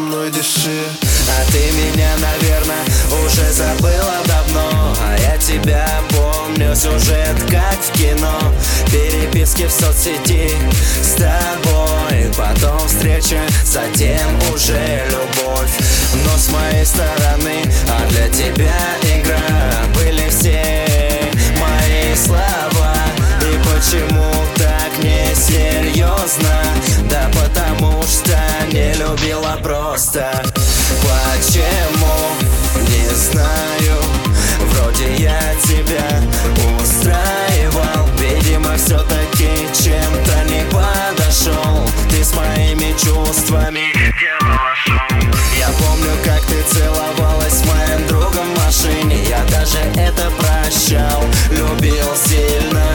мной дыши. А ты меня, наверное, уже забыла давно, а я тебя помню, сюжет как в кино. Переписки в соцсети с тобой, потом встреча, затем уже любовь. Но с моей стороны, а для тебя игра, были все мои слова. И почему так несерьезно? Да потому что не любила просто. Почему? Не знаю. Вроде я тебя устраивал, видимо, все-таки чем-то не подошел. Ты с моими чувствами делала шоу. Я помню, как ты целовалась с моим другом в машине. Я даже это прощал, любил сильно.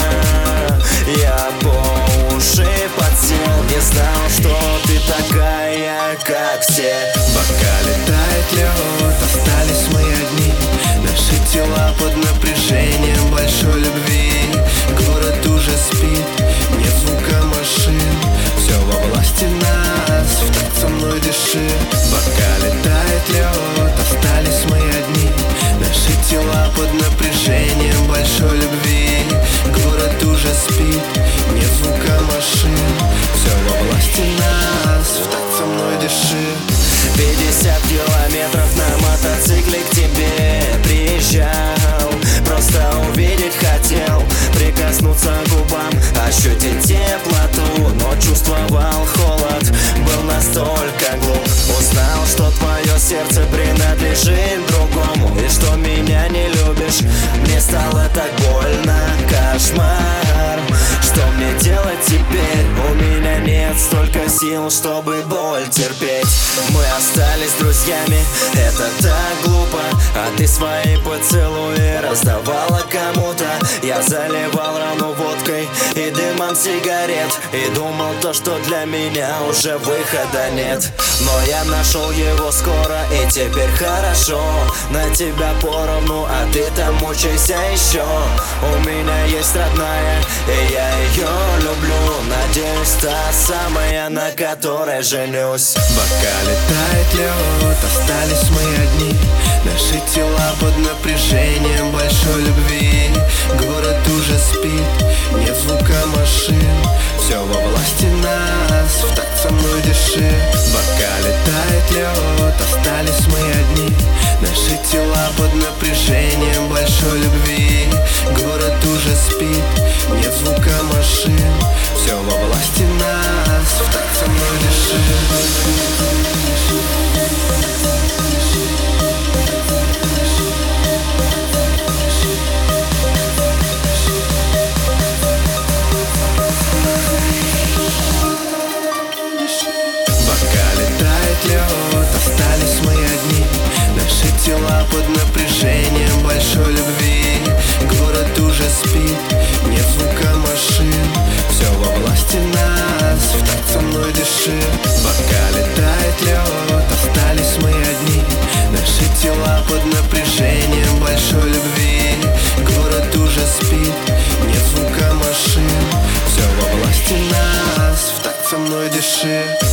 Я по уши подсел, не знал, что ты такая, как все. В бокале тает лед, остались мы одни. Наши тела под напряжением большой любви. Город уже спит, нет звука машин. Все во власти нас, в такт со мной дыши. В бокале тает лед, остались мы одни. Наши тела под напряжением большой любви. Город уже спит, нет звука машин. Все во власти нас, в такт со мной дыши. 50 километров на мотоцикле к тебе приезжал. Просто увидеть хотел, прикоснуться к губам, ощутить теплоту. Но чувствовал холод, был настолько глуп. Узнал, что твое сердце принадлежит другому, и что меня не любишь. Мне стало так больно, кошмар. Что мне делать теперь? У меня нет столько сил, чтобы боль терпеть. Мы остались друзьями, это так глупо. А ты свои поцелуи раздавала кому-то. Я заливал рану водкой и дымом сигарет, и думал то, что для меня уже выхода нет. Но я нашел его скоро, и теперь хорошо. На тебя поровну, а ты там мучайся еще. У меня есть родная, и я ее люблю. Надеюсь, та самая, на которой женюсь. В бокале тает лед, остались мы одни. Наши тела под напряжением большой любви. Город уже спит, нет звука машин. Все во власти нас, в такт со мной дыши. В бокале тает лед, остались мы одни. Наши тела под напряжением большой любви. Город уже спит, нет звука машин. Все во власти нас, в такт со мной дыши. Остались мы одни, наши тела под напряжением большой любви. Город уже спит, нет звука машин. Все во власти нас, в такт со мной дыши. В бокале тает лед, остались мы одни. Наши тела под напряжением большой любви. Город уже спит, нет звука машин. Все во власти нас, в такт со мной дыши.